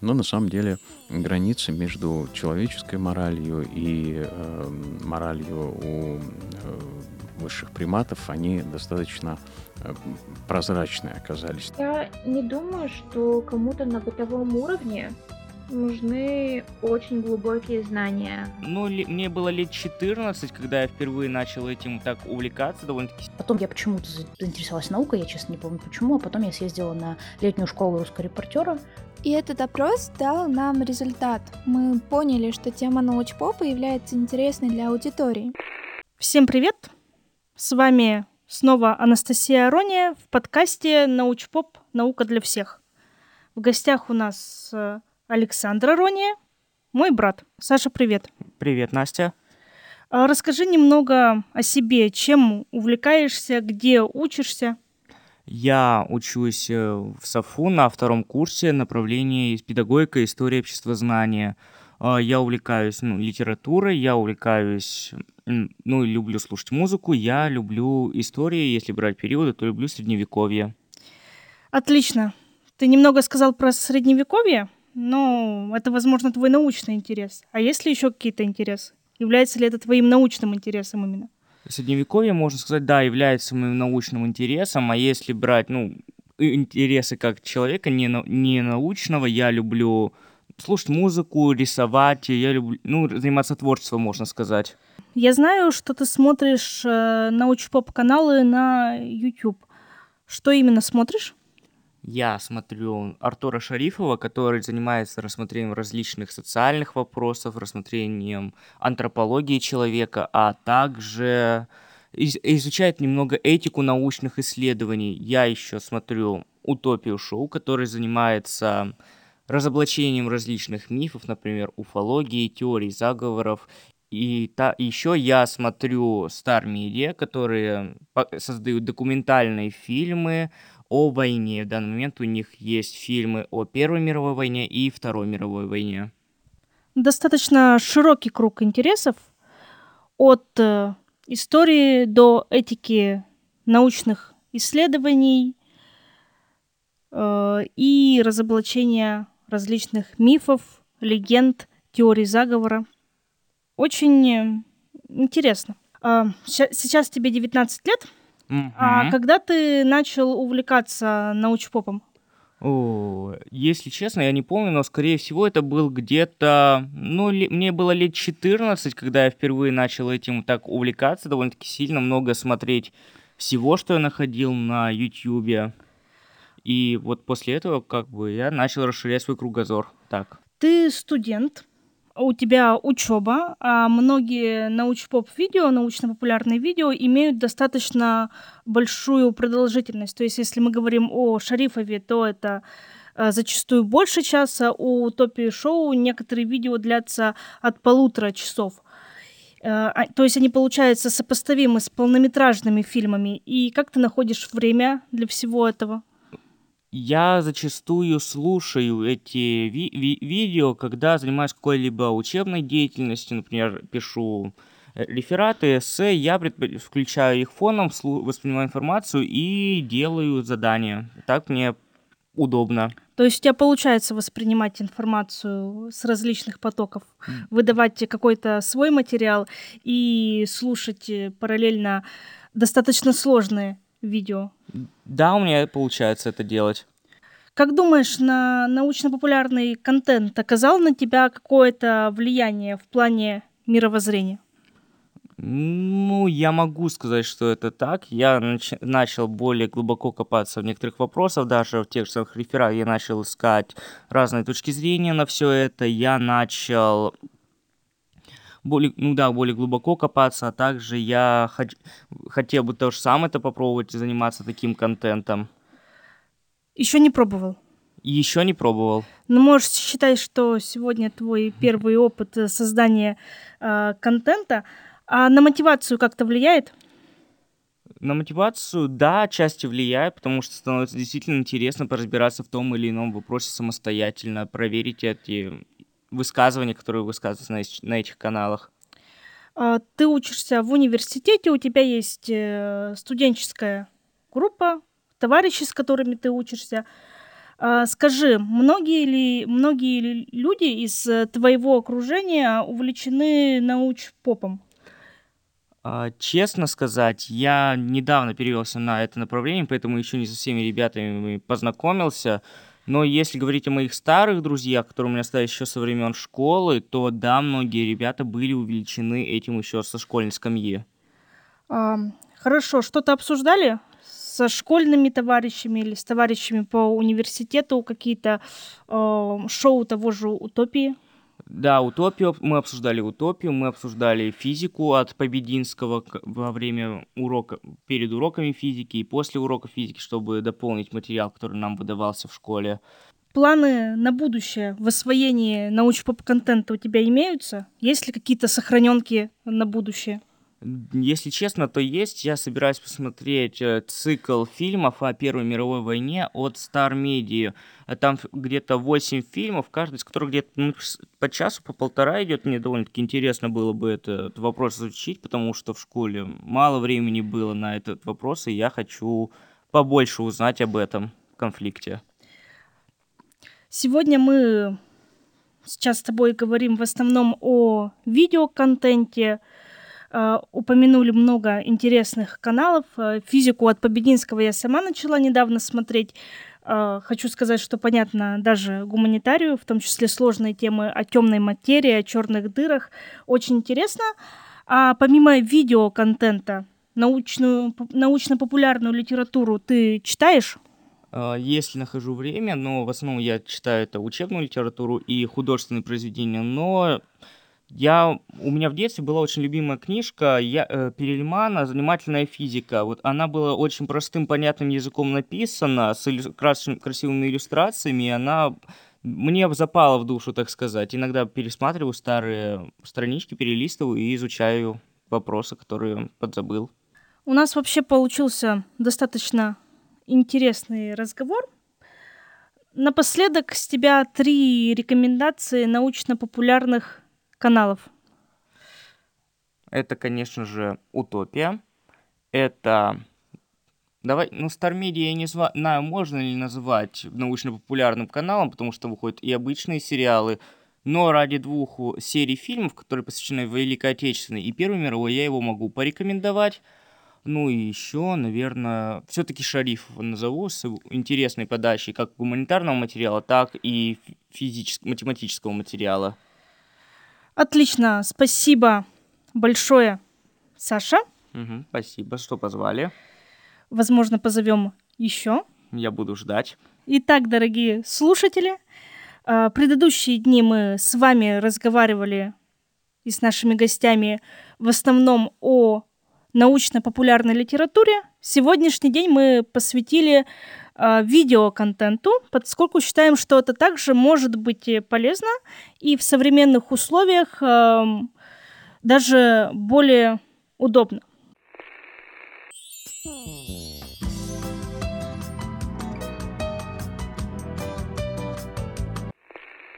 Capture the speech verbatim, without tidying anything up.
Но на самом деле границы между человеческой моралью и э, моралью у э, высших приматов, они достаточно э, прозрачные оказались. Я не думаю, что кому-то на бытовом уровне нужны очень глубокие знания. Ну, ле- мне было лет четырнадцать, когда я впервые начал этим так увлекаться довольно-таки. Потом я почему-то за- заинтересовалась наукой, я честно не помню почему, а потом я съездила на летнюю школу русского репортера. И этот опрос дал нам результат. Мы поняли, что тема научпопа является интересной для аудитории. Всем привет! С вами снова Анастасия Арония в подкасте «Научпоп. Наука для всех». В гостях у нас э, Александр Арония, мой брат. Саша, привет. Привет, Настя. А Расскажи немного о себе, чем увлекаешься, где учишься. Я учусь э, в САФУ на втором курсе направления из педагогика, история, обществознания. А, Я увлекаюсь ну, литературой, я увлекаюсь, м, ну, и люблю слушать музыку, я люблю истории, если брать периоды, то люблю средневековье. Отлично. Ты немного сказал про средневековье, но это, возможно, твой научный интерес. А есть ли еще какие-то интересы? Является ли это твоим научным интересом именно? Средневековье, можно сказать, да, является моим научным интересом, а если брать, ну, и- интересы как человека не, нау- не научного, я люблю слушать музыку, рисовать, я люблю, ну, заниматься творчеством, можно сказать. Я знаю, что ты смотришь э, научпоп-каналы на YouTube. Что именно смотришь? Я смотрю Артура Шарифова, который занимается рассмотрением различных социальных вопросов, рассмотрением антропологии человека, а также из- изучает немного этику научных исследований. Я еще смотрю Утопию Шоу, который занимается разоблачением различных мифов, например, уфологии, теорий заговоров. И та, еще я смотрю Star Media, которые по- создают документальные фильмы о войне. В данный момент у них есть фильмы о Первой мировой войне и Второй мировой войне. Достаточно широкий круг интересов от э, истории до этики научных исследований э, и разоблачения различных мифов, легенд, теорий заговора. Очень э, интересно. А, ща- сейчас тебе девятнадцать лет. А Мгм. когда ты начал увлекаться научпопом? О, если честно, я не помню, но, скорее всего, это был где-то... Ну, ле- мне было лет четырнадцать, когда я впервые начал этим так увлекаться, довольно-таки сильно много смотреть всего, что я находил на Ютьюбе. И вот после этого, как бы, я начал расширять свой кругозор. Так. Ты студент, у тебя учеба, а многие научпоп-видео, научно-популярные видео имеют достаточно большую продолжительность. То есть, если мы говорим о Шарифове, то это э, зачастую больше часа, у Утопии Шоу некоторые видео длятся от полутора часов. Э, а- То есть они, получаются, сопоставимы с полнометражными фильмами. И как ты находишь время для всего этого? Я зачастую слушаю эти ви- ви- видео, когда занимаюсь какой-либо учебной деятельностью, например, пишу э, рефераты, эссе, я предпо- включаю их фоном, слу- воспринимаю информацию и делаю задания. Так мне удобно. То есть у тебя получается воспринимать информацию с различных потоков, выдавать какой-то свой материал и слушать э, параллельно достаточно сложные видео. Да, у меня получается это делать. Как думаешь, на научно-популярный контент оказал на тебя какое-то влияние в плане мировоззрения? Ну, я могу сказать, что это так. Я нач- начал более глубоко копаться в некоторых вопросах, даже в тех же самых рефератах я начал искать разные точки зрения на все это. Я начал более, ну да, более глубоко копаться, а также я хоч- хотел бы тоже сам это попробовать, заниматься таким контентом. Еще не пробовал. И еще не пробовал. Но можешь считать, что сегодня твой первый опыт э, создания э, контента, а на мотивацию как-то влияет? На мотивацию, да, отчасти влияет, потому что становится действительно интересно поразбираться в том или ином вопросе самостоятельно, проверить эти высказывания, которые высказываются на, эч- на этих каналах. А, Ты учишься в университете, у тебя есть э, студенческая группа, товарищи, с которыми ты учишься. А, скажи, многие ли многие ли люди из э, твоего окружения увлечены научпопом? А, честно сказать, я недавно перевелся на это направление, поэтому еще не со всеми ребятами познакомился. Но если говорить о моих старых друзьях, которые у меня остались еще со времен школы, то да, многие ребята были увлечены этим еще со школьной скамьи. Ам, хорошо, что-то обсуждали со школьными товарищами или с товарищами по университету, какие-то ам, шоу того же «Утопии»? Да, утопию, мы обсуждали утопию, мы обсуждали физику от Побединского к- во время урока, перед уроками физики и после урока физики, чтобы дополнить материал, который нам выдавался в школе. Планы на будущее в освоении научпоп-контента у тебя имеются? Есть ли какие-то сохраненки на будущее? М, Если честно, то есть. Я собираюсь посмотреть э, цикл фильмов о Первой мировой войне от Star Media. А Там ф- где-то восемь фильмов, каждый из которых где-то ну, с- по часу, по полтора идет. Мне довольно-таки интересно было бы этот вопрос изучить, потому что в школе мало времени было на этот вопрос, и я хочу побольше узнать об этом конфликте. Сегодня мы сейчас с тобой говорим в основном о видеоконтенте. Э, упомянули много интересных каналов. Э, Физику от Побединского я сама начала недавно смотреть. Э, Хочу сказать, что понятно даже гуманитарию, в том числе сложные темы о темной материи, о черных дырах. Очень интересно. А помимо видеоконтента, научную, п- научно-популярную литературу ты читаешь? А, Если нахожу время, но в основном я читаю это учебную литературу и художественные произведения, но я, у меня в детстве была очень любимая книжка я, э, Перельмана «Занимательная физика». Вот она была очень простым, понятным языком написана, с иллю- крас- красивыми иллюстрациями, и она мне запала в душу, так сказать. Иногда пересматриваю старые странички, перелистываю и изучаю вопросы, которые подзабыл. У нас вообще получился достаточно интересный разговор. Напоследок с тебя три рекомендации научно-популярных каналов. Это, конечно же, «Утопия». Это Давай, ну, Star Media я не зва- знаю, можно ли называть научно-популярным каналом, потому что выходят и обычные сериалы, но ради двух у- серий фильмов, которые посвящены Великой Отечественной и Первой мировой, я его могу порекомендовать. Ну и еще, наверное, все-таки Шарифова назову с его интересной подачей как гуманитарного материала, так и физического, математического материала. Отлично, спасибо большое, Саша. Мгм, спасибо, что позвали. Возможно, позовем еще. Я буду ждать. Итак, дорогие слушатели, э, предыдущие дни мы с вами разговаривали и с нашими гостями в основном о научно-популярной литературе. Сегодняшний день мы посвятили э, видеоконтенту, поскольку считаем, что это также может быть э, полезно и в современных условиях эм, даже более удобно.